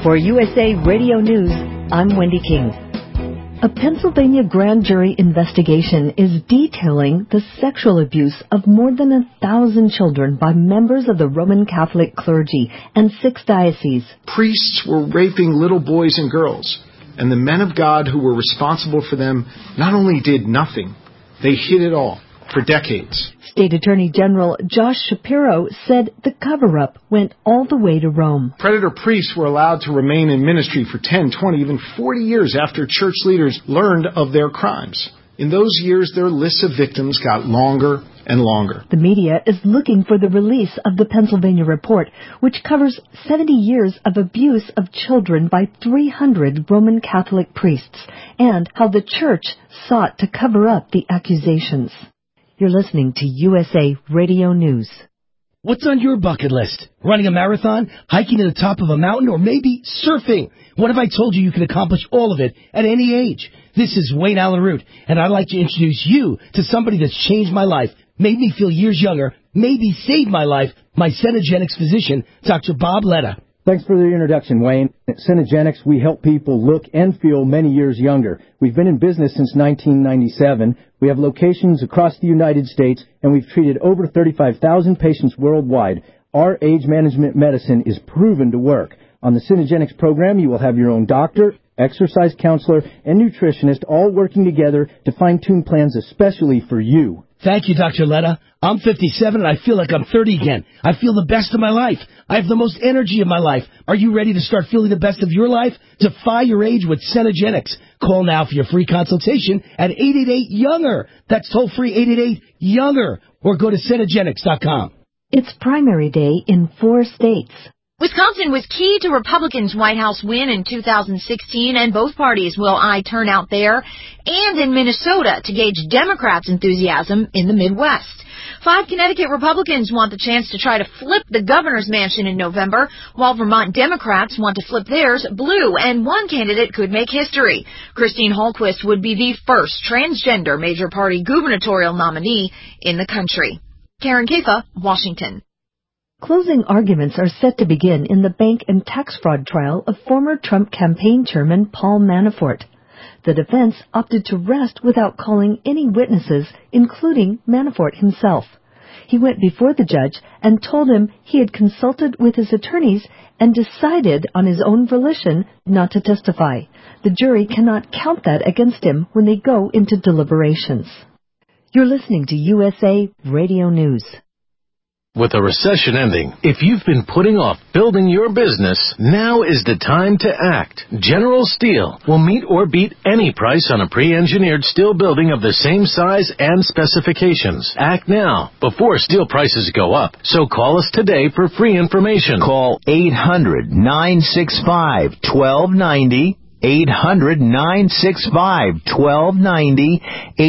For USA Radio News, I'm Wendy King. A Pennsylvania grand jury investigation is detailing the sexual abuse of more than 1,000 children by members of the Roman Catholic clergy and 6 dioceses. Priests were raping little boys and girls, and the men of God who were responsible for them not only did nothing, they hid it all for decades. State Attorney General Josh Shapiro said the cover-up went all the way to Rome. Predator priests were allowed to remain in ministry for 10, 20, even 40 years after church leaders learned of their crimes. In those years, their lists of victims got longer and longer. The media is looking for the release of the Pennsylvania report, which covers 70 years of abuse of children by 300 Roman Catholic priests, and how the church sought to cover up the accusations. You're listening to USA Radio News. What's on your bucket list? Running a marathon, hiking to the top of a mountain, or maybe surfing? What if I told you you could accomplish all of it at any age? This is Wayne Allen Root, and I'd like to introduce you to somebody that's changed my life, made me feel years younger, maybe saved my life, my Cenegenics physician, Dr. Bob Letta. Thanks for the introduction, Wayne. At Cenegenics, we help people look and feel many years younger. We've been in business since 1997. We have locations across the United States, and we've treated over 35,000 patients worldwide. Our age management medicine is proven to work. On the Cenegenics program, you will have your own doctor, exercise counselor, and nutritionist all working together to fine-tune plans especially for you. Thank you, Dr. Letta. I'm 57 and I feel like I'm 30 again. I feel the best of my life. I have the most energy of my life. Are you ready to start feeling the best of your life? Defy your age with Cenegenics. Call now for your free consultation at 888-YOUNGER. That's toll-free 888-YOUNGER. Or go to Cenegenics.com. It's primary day in 4 states. Wisconsin was key to Republicans' White House win in 2016, and both parties will eye turnout there, and in Minnesota to gauge Democrats' enthusiasm in the Midwest. 5 Connecticut Republicans want the chance to try to flip the governor's mansion in November, while Vermont Democrats want to flip theirs blue, and one candidate could make history. Christine Hallquist would be the first transgender major party gubernatorial nominee in the country. Karen Kafa, Washington. Closing arguments are set to begin in the bank and tax fraud trial of former Trump campaign chairman Paul Manafort. The defense opted to rest without calling any witnesses, including Manafort himself. He went before the judge and told him he had consulted with his attorneys and decided on his own volition not to testify. The jury cannot count that against him when they go into deliberations. You're listening to USA Radio News. With a recession ending, if you've been putting off building your business, now is the time to act. General Steel will meet or beat any price on a pre-engineered steel building of the same size and specifications. Act now, before steel prices go up. So call us today for free information. Call 800-965-1290. 800-965-1290,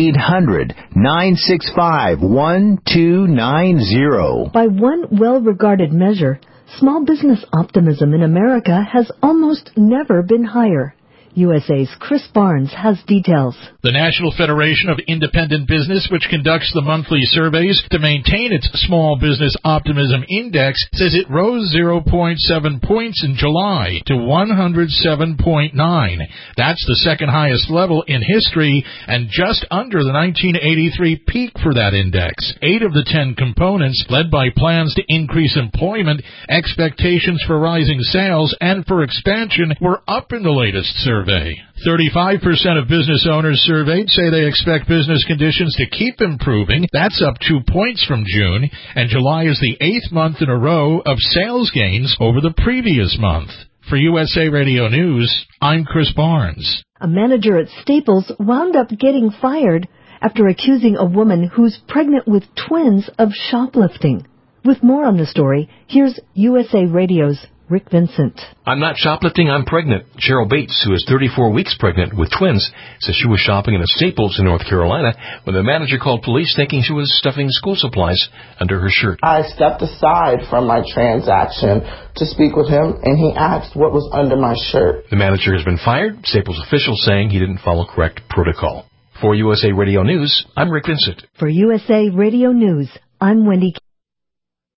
800-965-1290. By one well-regarded measure, small business optimism in America has almost never been higher. USA's Chris Barnes has details. The National Federation of Independent Business, which conducts the monthly surveys to maintain its Small Business Optimism Index, says it rose 0.7 points in July to 107.9. That's the second highest level in history and just under the 1983 peak for that index. 8 of the 10 components, led by plans to increase employment, expectations for rising sales, and for expansion, were up in the latest survey. 35% of business owners surveyed say they expect business conditions to keep improving. That's up 2 points from June, and July is the 8th month in a row of sales gains over the previous month. For USA Radio News, I'm Chris Barnes. A manager at Staples wound up getting fired after accusing a woman who's pregnant with twins of shoplifting. With more on the story, here's USA Radio's Rick Vincent. I'm not shoplifting, I'm pregnant. Cheryl Bates, who is 34 weeks pregnant with twins, says she was shopping at a Staples in North Carolina when the manager called police thinking she was stuffing school supplies under her shirt. I stepped aside from my transaction to speak with him, and he asked what was under my shirt. The manager has been fired, Staples officials saying he didn't follow correct protocol. For USA Radio News, I'm Rick Vincent. For USA Radio News, I'm Wendy